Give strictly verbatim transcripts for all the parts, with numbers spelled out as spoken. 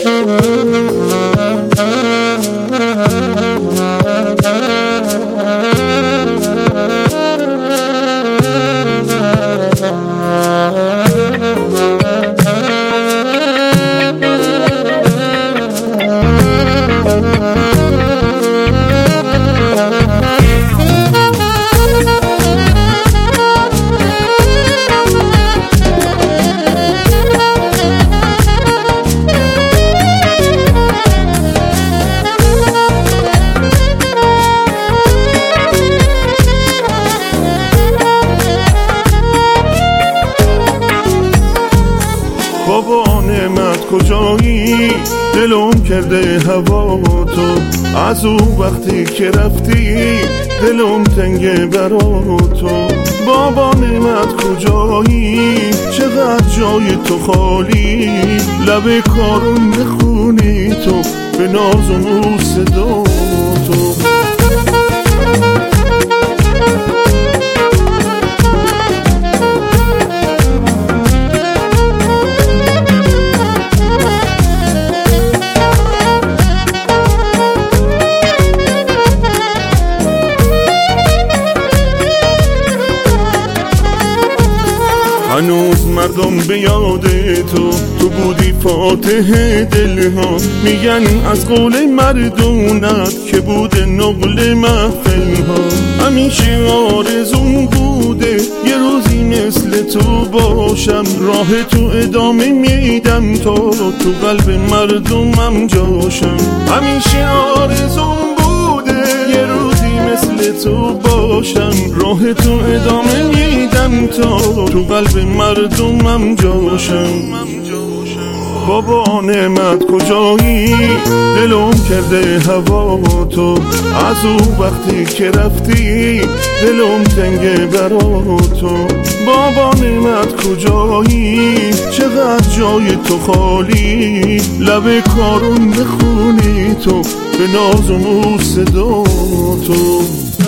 بابا نعمت کجایی؟ دلم کرده هوا تو، از او وقتی که رفتی دلم تنگه برا تو. بابا نعمت کجایی؟ چقدر جای تو خالی، لب کارون بخونی تو به ناز و مو صدا تو. هنوز مردم به یاد تو، تو بودی فاتح دلها. میگن از قول مردونت که بوده نقل محفلها. همیشه آرزون بوده یه روزی مثل تو باشم، راه تو ادامه میدم تا تو قلب مردمم جاشم. همیشه آرزون بوده یه روزی مثل تو باشم، راه تو ادامه میدم تا تو قلب مردمم جاشم. بابا نعمت کجایی؟ دلم کرده هوا تو، از او وقتی که رفتی دلم تنگه برا تو. بابا نعمت کجایی؟ چقدر جای تو خالی، لب کارون بخونی تو به ناز و مو صدا تو.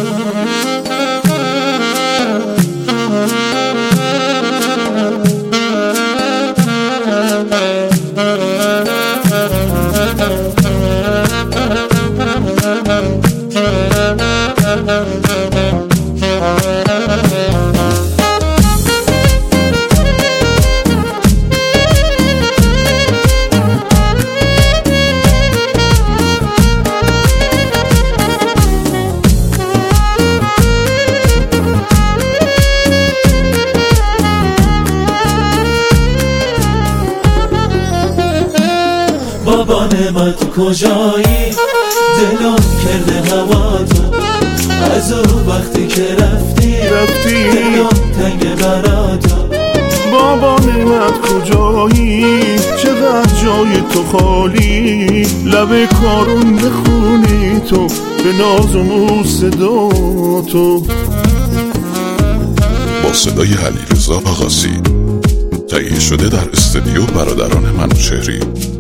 بابا نعمت کجایی؟ دلم کرده هوا تو، از او وقتی که رفتی رفتی دلم تنگ برا تو. بابا نعمت کجایی؟ چقدر جای تو خالی، لب کارون بخونی تو به ناز و مو صدا تو. با صدای علیرضا آغازی، تهیه شده در استودیو برادران منوچهری.